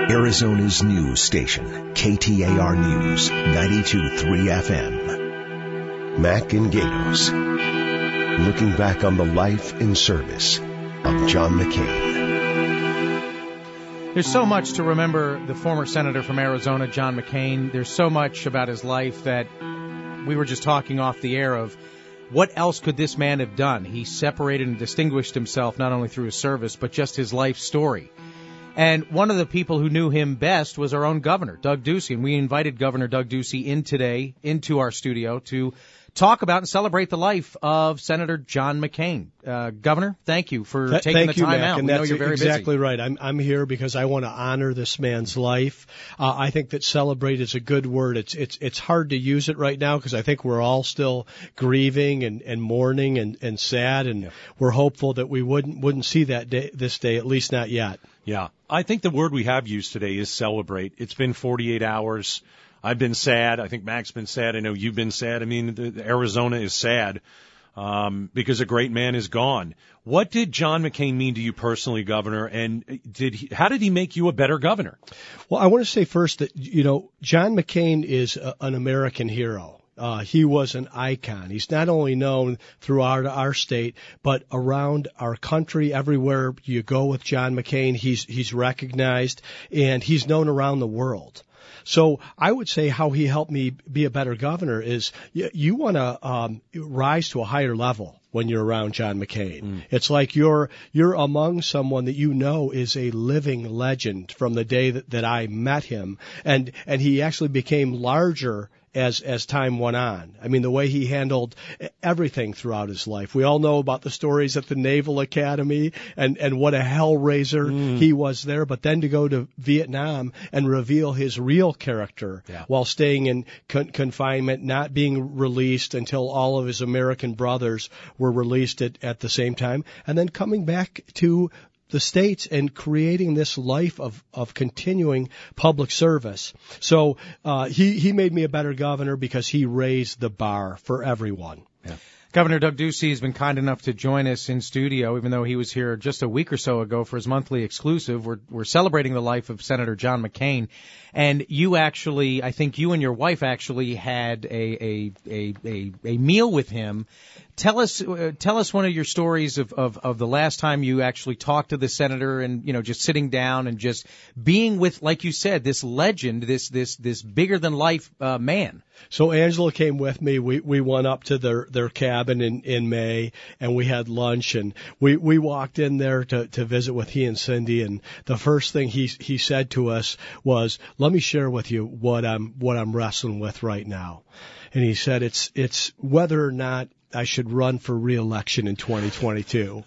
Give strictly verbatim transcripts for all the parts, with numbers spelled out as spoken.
Arizona's news station, K T A R News, ninety-two point three F M. Mac and Gatos, looking back on the life and service of John McCain. There's so much to remember the former senator from Arizona, John McCain. There's so much about his life that we were just talking off the air of what else could this man have done. He separated and distinguished himself not only through his service, but just his life story. And one of the people who knew him best was our own governor, Doug Ducey. And we invited Governor Doug Ducey in today into our studio to talk about and celebrate the life of Senator John McCain. Uh, Governor, thank you for Th- taking thank the you, time Mac, out. And we that's know you're very exactly busy. right. I'm I'm here because I want to honor this man's life. Uh, I think that celebrate is a good word. It's it's it's hard to use it right now because I think we're all still grieving and, and mourning and, and sad, and yeah. we're hopeful that we wouldn't wouldn't see that day, this day, at least not yet. Yeah, I think the word we have used today is celebrate. It's been forty-eight hours. I've been sad. I think Mac's been sad. I know you've been sad. I mean, the, the Arizona is sad um, because a great man is gone. What did John McCain mean to you personally, Governor, and did he, how did he make you a better governor? Well, I want to say first that, you know, John McCain is a, an American hero. Uh, he was an icon. He's not only known throughout our state, but around our country. Everywhere you go with John McCain, he's he's recognized, and he's known around the world. So I would say how he helped me be a better governor is you, you want to um, rise to a higher level when you're around John McCain. Mm. It's like you're you're among someone that you know is a living legend from the day that, that I met him, and and he actually became larger as as time went on. I mean, the way he handled everything throughout his life. We all know about the stories at the Naval Academy and, and what a hellraiser mm. he was there. But then to go to Vietnam and reveal his real character yeah. while staying in con- confinement, not being released until all of his American brothers were released at, at the same time, and then coming back to the states and creating this life of, of continuing public service. So uh, he, he made me a better governor because he raised the bar for everyone. Yeah. Governor Doug Ducey has been kind enough to join us in studio, even though he was here just a week or so ago for his monthly exclusive. We're, we're celebrating the life of Senator John McCain. And you actually, I think you and your wife actually had a, a, a, a, a meal with him. Tell us, uh, tell us one of your stories of, of, of the last time you actually talked to the senator and, you know, just sitting down and just being with, like you said, this legend, this, this, this bigger than life, uh, man. So Angela came with me. We, we went up to their, their cabin in, in May and we had lunch, and we, we walked in there to, to visit with he and Cindy. And the first thing he, he said to us was, let me share with you what I'm, what I'm wrestling with right now. And he said, it's, it's whether or not I should run for re-election in twenty twenty-two.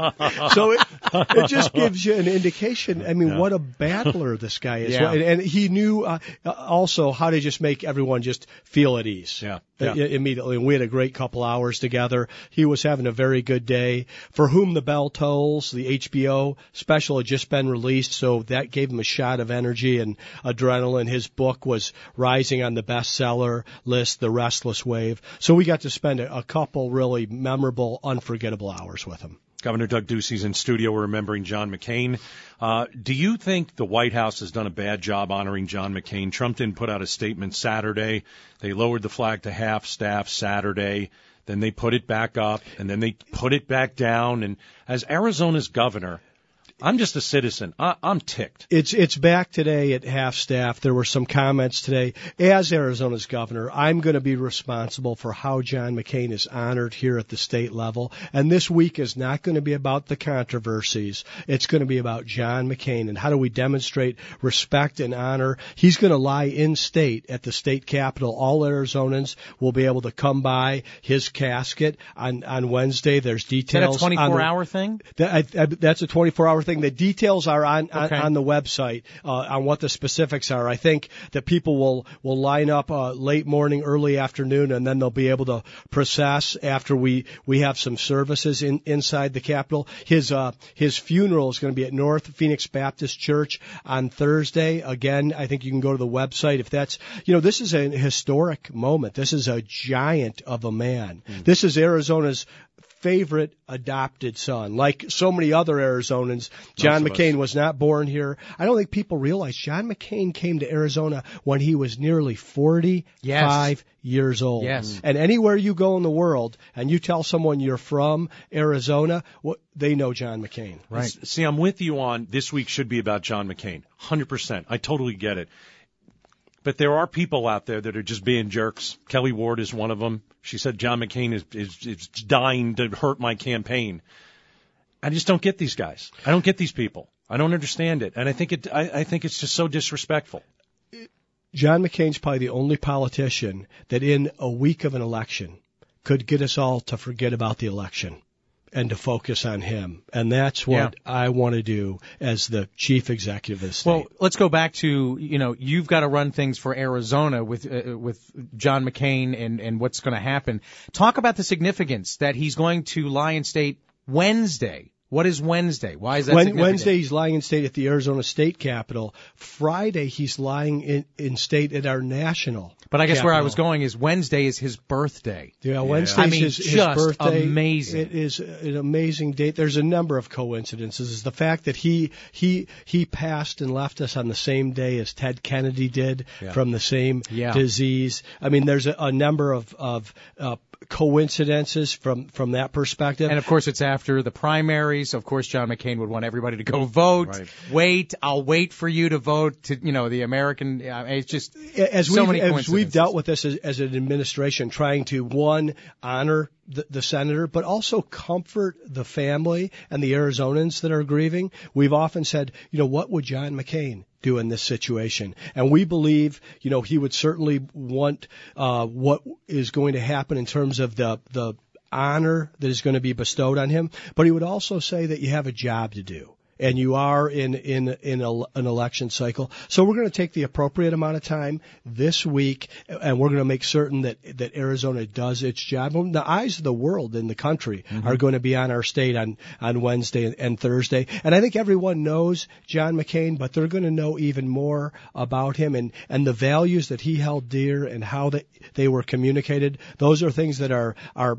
So it, it just gives you an indication. I mean, yeah. what a battler this guy is. Yeah. And, and he knew uh, also how to just make everyone just feel at ease. Yeah. Uh, yeah. Immediately. And we had a great couple hours together. He was having a very good day. For Whom the Bell Tolls, the H B O special had just been released, so that gave him a shot of energy and adrenaline. His book was rising on the bestseller list, The Restless Wave. So we got to spend a, a couple really memorable, unforgettable hours with him. Governor Doug Ducey's in studio. We're remembering John McCain. Uh, do you think the White House has done a bad job honoring John McCain? Trump didn't put out a statement Saturday. They lowered the flag to half-staff Saturday. Then they put it back up, and then they put it back down. And as Arizona's governor, I'm just a citizen. I, I'm ticked. It's it's back today at half staff. There were some comments today. As Arizona's governor, I'm going to be responsible for how John McCain is honored here at the state level. And this week is not going to be about the controversies. It's going to be about John McCain and how do we demonstrate respect and honor. He's going to lie in state at the state capitol. All Arizonans will be able to come by his casket on, on Wednesday. There's details. Is that a twenty-four hour thing? That, I, I, that's a twenty-four hour thing. The details are on, okay. on, on the website uh, on what the specifics are. I think that people will, will line up uh, late morning, early afternoon, and then they'll be able to process after we, we have some services in, inside the Capitol. His uh, his funeral is going to be at North Phoenix Baptist Church on Thursday. Again, I think you can go to the website if that's, you know, this is a historic moment. This is a giant of a man. Mm. This is Arizona's favorite adopted son. Like so many other Arizonans, John McCain was not born here. I don't think people realize John McCain came to Arizona when he was nearly forty-five yes. years old. Yes. And anywhere you go in the world and you tell someone you're from Arizona, what, they know John McCain. Right. See, I'm with you on this week should be about John McCain. one hundred percent. I totally get it. But there are people out there that are just being jerks. Kelly Ward is one of them. She said John McCain is, is, is dying to hurt my campaign. I just don't get these guys. I don't get these people. I don't understand it. And I think it. I, I think it's just so disrespectful. John McCain's probably the only politician that in a week of an election could get us all to forget about the election and to focus on him. And that's what yeah. I want to do as the chief executive of the state. Well, let's go back to, you know, you've got to run things for Arizona with uh, with John McCain and, and what's going to happen. Talk about the significance that he's going to lie in state Wednesday. What is Wednesday? Why is that when, significant? Wednesday he's lying in state at the Arizona State Capitol. Friday he's lying in, in state at our national But I guess Capitol. Where I was going is Wednesday is his birthday. Yeah, Wednesday I is mean, his, his just birthday. amazing. It is an amazing date. There's a number of coincidences. It's the fact that he he he passed and left us on the same day as Ted Kennedy did yeah. from the same yeah. disease. I mean, there's a, a number of of uh, coincidences from from that perspective. And of course, it's after the primaries. Of course, John McCain would want everybody to go vote. Right. Wait, I'll wait for you to vote. To you know, the American. Uh, it's just as so we've, many as coincidences. we've dealt with this as, as an administration, trying to one honor the, the senator, but also comfort the family and the Arizonans that are grieving. We've often said, you know, what would John McCain do in this situation? And we believe, you know, he would certainly want uh, what is going to happen in terms of the the honor that is going to be bestowed on him. But he would also say that you have a job to do. And you are in in in a, an election cycle, so we're going to take the appropriate amount of time this week, and we're going to make certain that that Arizona does its job. The eyes of the world in the country mm-hmm. are going to be on our state on on Wednesday and, and Thursday, and I think everyone knows John McCain, but they're going to know even more about him and and the values that he held dear and how they they were communicated. Those are things that are are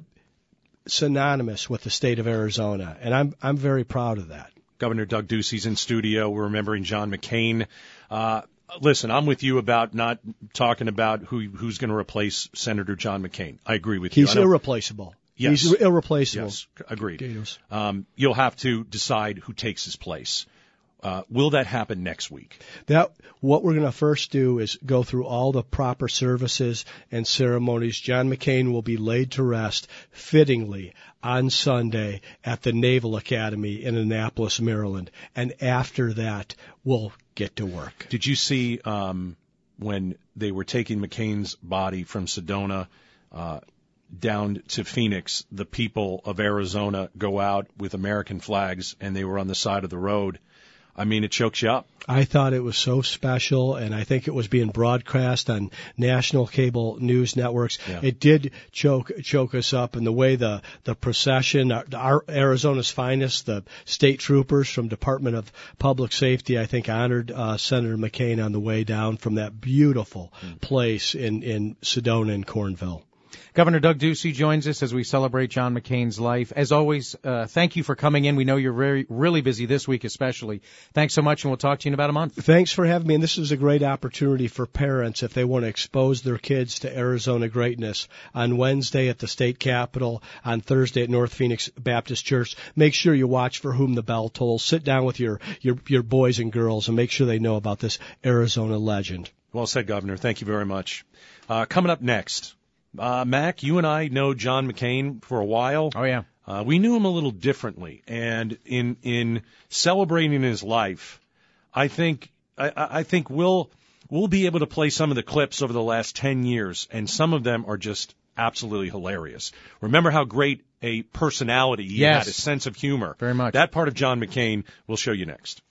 synonymous with the state of Arizona, and I'm I'm very proud of that. Governor Doug Ducey's in studio. We're remembering John McCain. Uh, listen, I'm with you about not talking about who who's going to replace Senator John McCain. I agree with you. He's irreplaceable. Yes. He's irreplaceable. Yes, agreed. Gators. Um, you'll have to decide who takes his place. Uh, will that happen next week? That what we're going to first do is go through all the proper services and ceremonies. John McCain will be laid to rest fittingly on Sunday at the Naval Academy in Annapolis, Maryland. And after that, we'll get to work. Did you see um, when they were taking McCain's body from Sedona uh, down to Phoenix, the people of Arizona go out with American flags, and they were on the side of the road? I mean, it chokes you up. I thought it was so special, and I think it was being broadcast on national cable news networks. Yeah. It did choke choke us up, and the way the the procession, our, our Arizona's finest, the state troopers from Department of Public Safety, I think honored uh, Senator McCain on the way down from that beautiful mm. place in in Sedona and Cornville. Governor Doug Ducey joins us as we celebrate John McCain's life. As always, uh, thank you for coming in. We know you're very, really busy this week especially. Thanks so much, and we'll talk to you in about a month. Thanks for having me, and this is a great opportunity for parents if they want to expose their kids to Arizona greatness. On Wednesday at the state capitol, on Thursday at North Phoenix Baptist Church, make sure you watch For Whom the Bell Tolls. Sit down with your, your, your boys and girls and make sure they know about this Arizona legend. Well said, Governor. Thank you very much. Uh, coming up next, Uh, Mac, you and I know John McCain for a while. Oh, yeah. Uh, we knew him a little differently. And in in celebrating his life, I think I, I think we'll we'll be able to play some of the clips over the last ten years, and some of them are just absolutely hilarious. Remember how great a personality he yes. had, a sense of humor. Very much. That part of John McCain we'll show you next.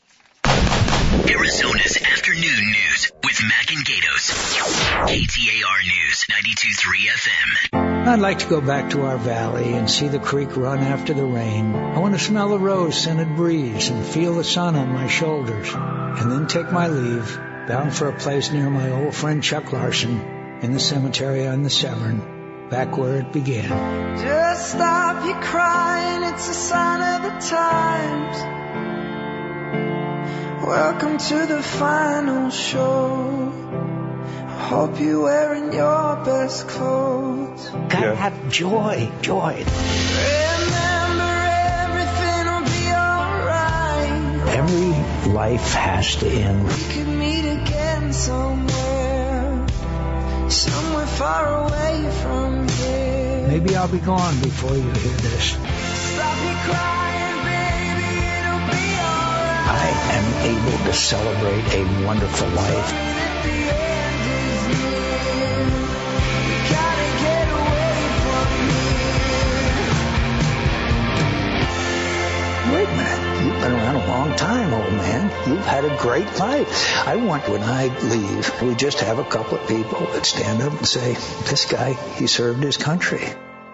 Arizona's Afternoon News with Mac and Gatos. K T A R News, ninety-two point three F M. I'd like to go back to our valley and see the creek run after the rain. I want to smell the rose-scented breeze and feel the sun on my shoulders. And then take my leave, bound for a place near my old friend Chuck Larson in the cemetery on the Severn. back where it began. Just stop your crying, it's a sign of the times. Welcome to the final show. I hope you're wearing your best clothes. Gotta yeah. have joy, joy. Remember, everything will be alright. Every life has to end. We could meet again somewhere, somewhere far away from here. Maybe I'll be gone before you hear this. Stop your crying, baby, it'll be alright. I am able to celebrate a wonderful life. Wait a minute, you've been around a long time, old man. You've had a great life. I want when I leave, we just have a couple of people that stand up and say, this guy, he served his country.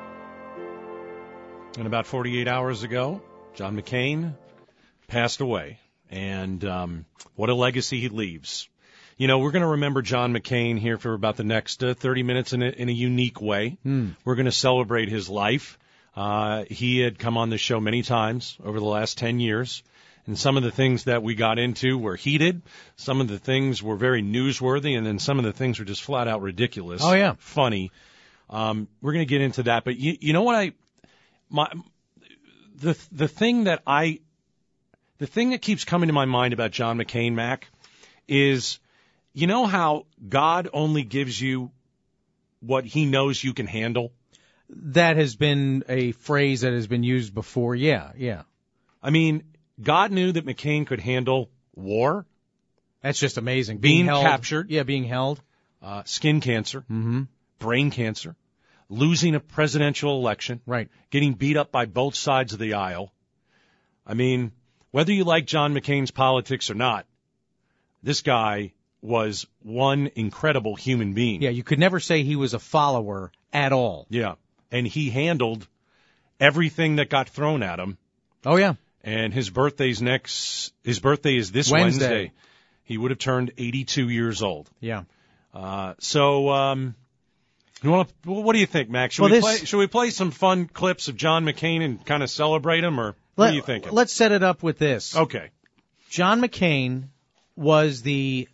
And about forty-eight hours ago, John McCain passed away. And um, what a legacy he leaves. You know, we're going to remember John McCain here for about the next uh, thirty minutes in a, in a unique way. Mm. We're going to celebrate his life. Uh, he had come on the show many times over the last ten years, and some of the things that we got into were heated. Some of the things were very newsworthy, and then some of the things were just flat out ridiculous. Oh, yeah. Funny. Um, we're going to get into that. But you, you know what I, my, the, the thing that I, the thing that keeps coming to my mind about John McCain, Mac, is, you know how God only gives you what he knows you can handle? That has been a phrase that has been used before. Yeah, yeah. I mean, God knew that McCain could handle war. That's just amazing. Being, being held, captured. Yeah, being held. Uh, skin cancer. Mm-hmm. Brain cancer. Losing a presidential election. Right. Getting beat up by both sides of the aisle. I mean, whether you like John McCain's politics or not, this guy was one incredible human being. Yeah, you could never say he was a follower at all. Yeah. And he handled everything that got thrown at him. Oh, yeah. And his birthday's next, his birthday is this Wednesday. Wednesday. He would have turned eighty-two years old. Yeah. Uh, so, um, you want to, what do you think, Max? Should well, we this, play, should we play some fun clips of John McCain and kind of celebrate him, or let, what are you thinking? Let's set it up with this. Okay. John McCain was the,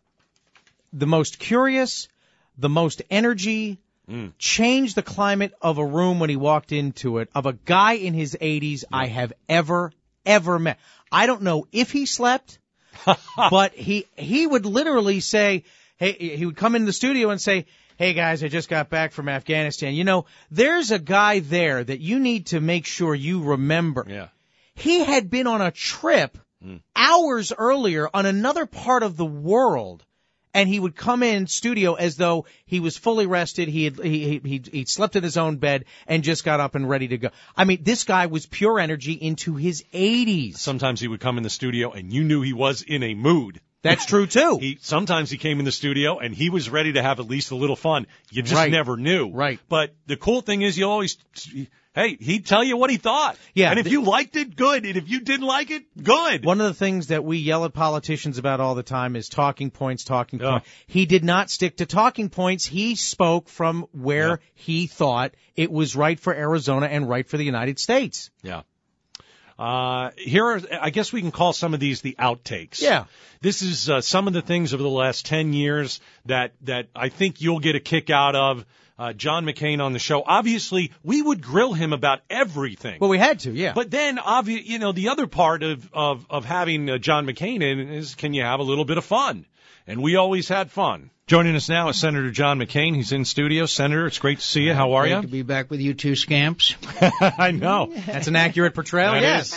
the most curious, the most energy, Mm. changed the climate of a room when he walked into it, of a guy in his eighties yeah. I have ever, ever met. I don't know if he slept, but he he would literally say, hey, he would come in the studio and say, hey, guys, I just got back from Afghanistan. You know, there's a guy there that you need to make sure you remember. Yeah. He had been on a trip mm. hours earlier on another part of the world. And he would come in studio as though he was fully rested. He had he he he slept in his own bed and just got up and ready to go. I mean, this guy was pure energy into his eighties. Sometimes he would come in the studio and you knew he was in a mood. That's true too. he sometimes he came in the studio and he was ready to have at least a little fun. You just right. never knew. Right. But the cool thing is you always. Hey, he'd tell you what he thought. Yeah. And if th- you liked it, good. And if you didn't like it, good. One of the things that we yell at politicians about all the time is talking points, talking yeah. points. He did not stick to talking points. He spoke from where yeah. he thought it was right for Arizona and right for the United States. Yeah. Uh, here are, I guess we can call some of these the outtakes. Yeah. This is uh, some of the things over the last ten years that, that I think you'll get a kick out of. Uh, John McCain on the show. Obviously, we would grill him about everything. Well, we had to, yeah. But then, obvi- you know, the other part of, of, of having uh, John McCain in is, can you have a little bit of fun? And we always had fun. Joining us now is Senator John McCain. He's in studio. Senator, it's great to see you. How are great you? to be back with you two scamps. I know. That's an accurate portrayal, that yes.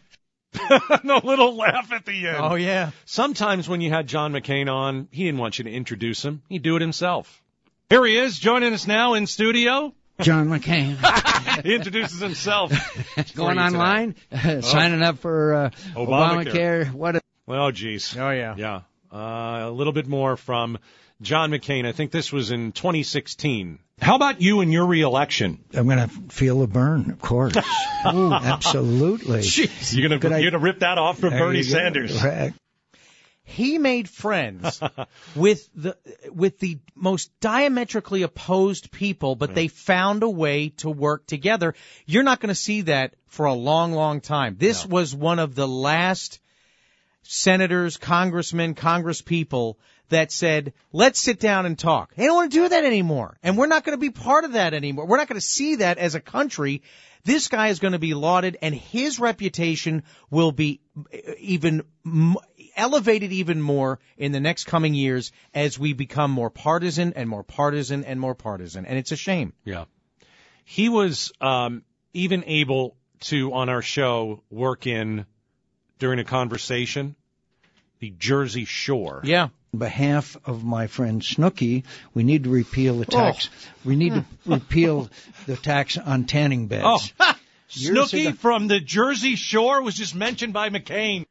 The little laugh at the end. Oh, yeah. Sometimes when you had John McCain on, he didn't want you to introduce him. He'd do it himself. Here he is, joining us now in studio. John McCain. He introduces himself. Going online, uh, signing up for uh, Obamacare. Obamacare. What? A- oh, geez. Oh, yeah. Yeah. Uh, a little bit more from John McCain. I think this was in twenty sixteen. How about you and your reelection? I'm going to feel the burn, of course. Ooh, absolutely. Jeez. You're going to you're going to rip that off from There Bernie you go. Sanders. Right. He made friends with the with the most diametrically opposed people, but they found a way to work together. You're not going to see that for a long, long time. This No. was one of the last senators, congressmen, congresspeople that said, let's sit down and talk. They don't want to do that anymore. And we're not going to be part of that anymore. We're not going to see that as a country. This guy is going to be lauded, and his reputation will be even m- elevated even more in the next coming years as we become more partisan and more partisan and more partisan. And it's a shame. Yeah. He was um, even able to, on our show, work in, during a conversation, the Jersey Shore. Yeah. On behalf of my friend Snooky, we need to repeal the tax. Oh. We need to repeal the tax on tanning beds. Oh, Snooky ago. from the Jersey Shore was just mentioned by McCain.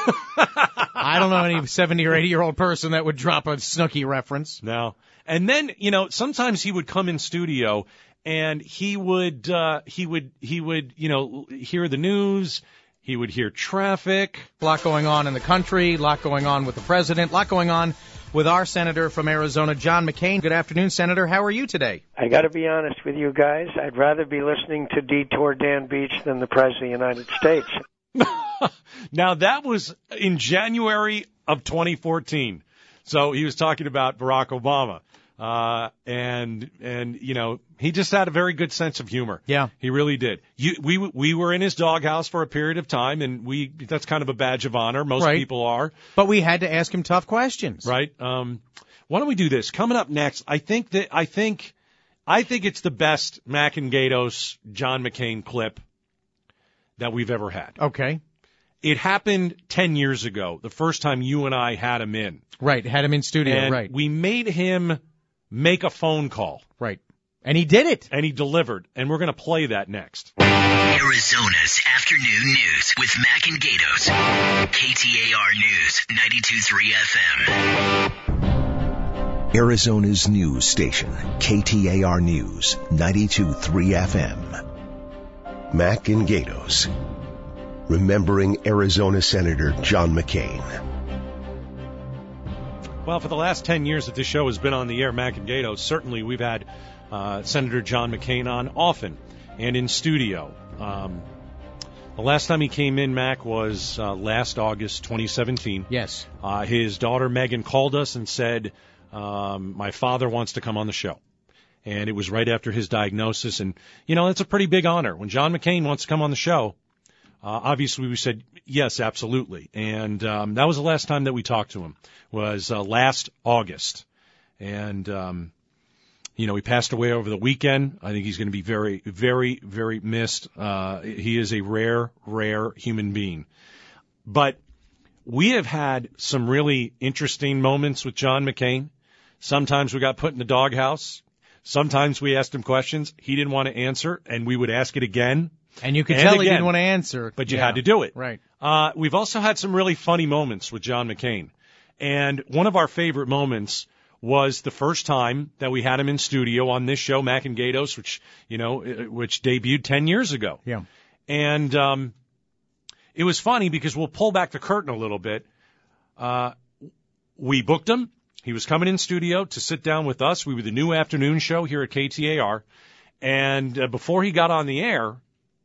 I don't know any seventy or eighty year old person that would drop a Snooky reference. No. And then, you know, sometimes he would come in studio and he would, uh, he would, he would, you know, hear the news. He would hear traffic. A lot going on in the country, a lot going on with the president, a lot going on with our senator from Arizona, John McCain. Good afternoon, Senator. How are you today? I got to be honest with you guys. I'd rather be listening to Detour Dan Beach than the President of the United States. Now, that was in January of twenty fourteen. So he was talking about Barack Obama. Uh, and, and, you know, he just had a very good sense of humor. Yeah. He really did. You, we, we were in his doghouse for a period of time, and we, that's kind of a badge of honor. Most right. people are. But we had to ask him tough questions. Right. Um, why don't we do this? Coming up next, I think that, I think, I think it's the best Mac and Gatos John McCain clip that we've ever had. Okay. It happened ten years ago, the first time you and I had him in. Right. Had him in studio. And right. we made him make a phone call. Right. And he did it. And he delivered. And we're going to play that next. Arizona's afternoon news with Mac and Gatos. K T A R News, ninety-two point three F M. Arizona's news station, K T A R News, ninety-two point three F M. Mac and Gatos. Remembering Arizona Senator John McCain. Well, for the last ten years that this show has been on the air, Mac and Gatos, certainly we've had uh, Senator John McCain on often and in studio. Um, the last time he came in, Mac, was uh, last August twenty seventeen. Yes. Uh, his daughter Megan called us and said, um, my father wants to come on the show. And it was right after his diagnosis. And, you know, that's a pretty big honor. When John McCain wants to come on the show, Uh, obviously, we said, yes, absolutely. And um, that was the last time that we talked to him, was uh, last August. And, um, you know, he passed away over the weekend. I think he's going to be very, very, very missed. Uh, he is a rare, rare human being. But we have had some really interesting moments with John McCain. Sometimes we got put in the doghouse. Sometimes we asked him questions he didn't want to answer, and we would ask it again. And you could and tell again, he didn't want to answer. But you yeah. had to do it. Right. Uh, we've also had some really funny moments with John McCain. And one of our favorite moments was the first time that we had him in studio on this show, Mac and Gatos, which, you know, which debuted ten years ago. Yeah. And um, it was funny because we'll pull back the curtain a little bit. Uh, we booked him. He was coming in studio to sit down with us. We were the new afternoon show here at K T A R. And uh, before he got on the air,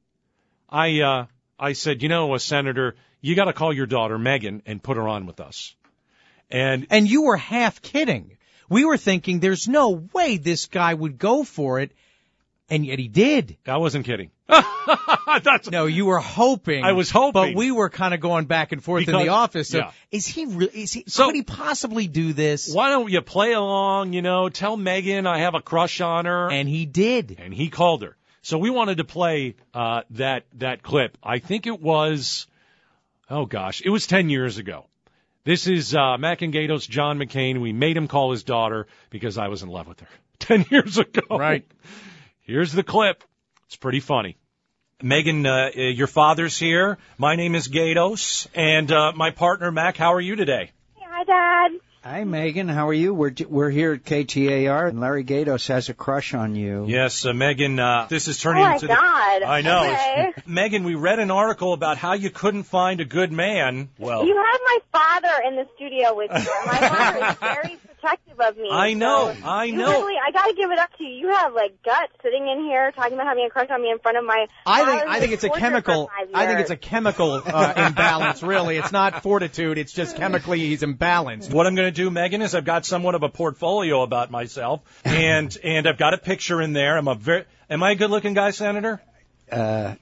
I uh, I said, you know, uh, Senator, you got to call your daughter Megan and put her on with us. And and you were half kidding. We were thinking there's no way this guy would go for it, and yet he did. I wasn't kidding. That's, no, you were hoping. I was hoping, but we were kind of going back and forth because, in the office. So yeah. is he? Re- is he? So, could he possibly do this? Why don't you play along? You know, tell Megan I have a crush on her. And he did. And he called her. So we wanted to play uh, that that clip. I think it was, oh gosh, it was ten years ago. This is uh, Mac and Gatos, John McCain. We made him call his daughter because I was in love with her ten years ago. Right. Here's the clip. It's pretty funny. Megan, uh, your father's here. My name is Gatos, and uh, my partner Mac. How are you today? Hi, Dad. Hi, Megan. How are you? We're we're here at K T A R, and Larry Gatos has a crush on you. Yes, uh, Megan, uh, this is turning oh my into God. the... I know. Okay. Megan, we read an article about how you couldn't find a good man. Well, You have my father in the studio with you. and My father is very protective of me. I know, so I you know. Really, I got to give it up to you. You have, like, guts sitting in here talking about having a crush on me in front of my I think father I think it's a who's chemical. for five I think years. it's a chemical uh, imbalance. Really, it's not fortitude. It's just chemically he's imbalanced. What I'm going to do, Megan, is I've got somewhat of a portfolio about myself, and and I've got a picture in there. I'm a very. Am I a good-looking guy, Senator? Uh,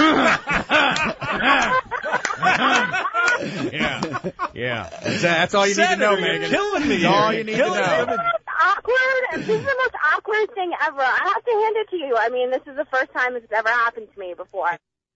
Yeah, yeah. That's, that's all you need to know, Senator, you're Megan. killing me That's all here. you need You're to killing know. me. That's awkward. This is the most awkward thing ever. I have to hand it to you. I mean, this is the first time it's ever happened to me before.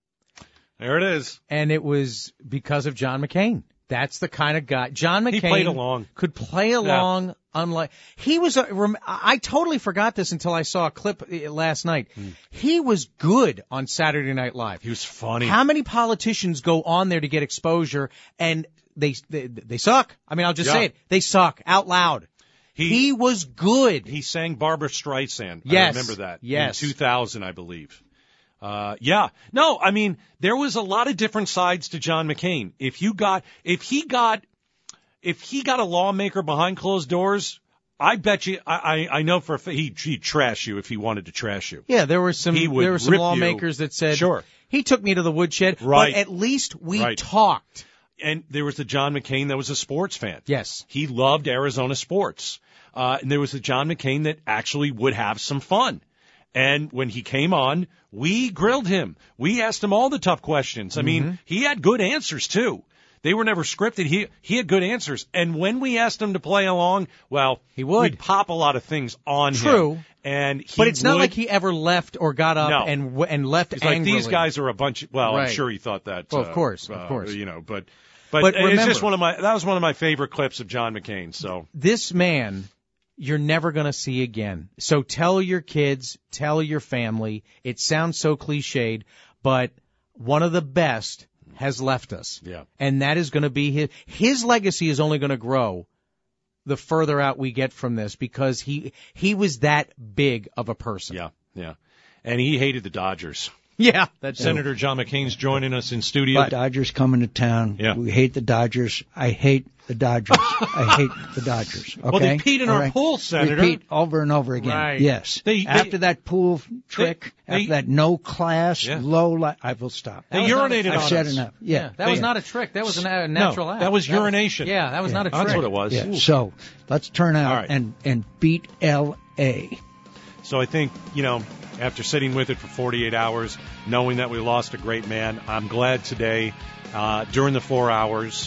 There it is. And it was because of John McCain. That's the kind of guy. John McCain He played along. could play along. Unlike he was, a, rem, I totally forgot this until I saw a clip uh, last night. Hmm. He was good on Saturday Night Live. He was funny. How many politicians go on there to get exposure and they they, they suck? I mean, I'll just Yeah. say it. They suck out loud. He, He was good. he sang Barbara Streisand. Yes. I remember that. Yes. In two thousand, I believe. Uh, yeah. No, I mean, there was a lot of different sides to John McCain. If you got, if he got, if he got a lawmaker behind closed doors, I bet you, I, I, I know for a fact he, he'd trash you if he wanted to trash you. Yeah, there were some He would there were some rip you. lawmakers that said, Sure. he took me to the woodshed, Right. but at least we Right. talked. And there was the John McCain that was a sports fan. Yes. He loved Arizona sports. Uh, and there was the John McCain that actually would have some fun. And when he came on, we grilled him. We asked him all the tough questions. I mean, he had good answers, too. They were never scripted. He he had good answers. And when we asked him to play along, well, He would. we'd pop a lot of things on True. him. And he But it's not would- like he ever left or got up No. and w- and left It's like angrily. these guys are a bunch of, well, Right. I'm sure he thought that. Well, of uh, course, of uh, course. You know, but, but, But it's remember- just one of my, that was one of my favorite clips of John McCain. So. This man, you're never going to see again. So tell your kids, tell your family. It sounds so cliched, but one of the best has left us. Yeah. And that is going to be his, his legacy is only going to grow the further out we get from this because he, he was that big of a person. Yeah, yeah. And he hated the Dodgers. Yeah. That's Senator John McCain's joining us in studio. the Dodgers coming to town. Yeah. We hate the Dodgers. I hate the Dodgers. I hate the Dodgers. Okay? Well, they peed in All our right? pool, Senator. Repeat over and over again. Right. Yes. They- they- after that pool trick, they- after that no class, Yeah. low li- I will stop. They was not a- urinated I've on said us. enough. Yeah, Yeah. that was Yeah. not a trick. That was a na- natural no, act. that was was- urination. yeah, that was not a trick. That's what it was. Yeah. Ooh. So let's turn out All right. and, and beat L A. So I think, you know, after sitting with it for forty-eight hours, knowing that we lost a great man, I'm glad today, uh, during the four hours,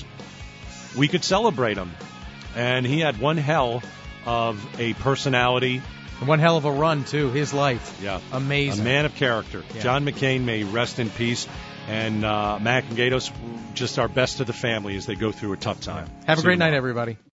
we could celebrate him. And he had one hell of a personality. One hell of a run, too. His life. Yeah. Amazing. A man of character. Yeah. John McCain may rest in peace. And uh, Mac and Gatos, just our best to the family as they go through a tough time. Have a See great you night, tomorrow. everybody.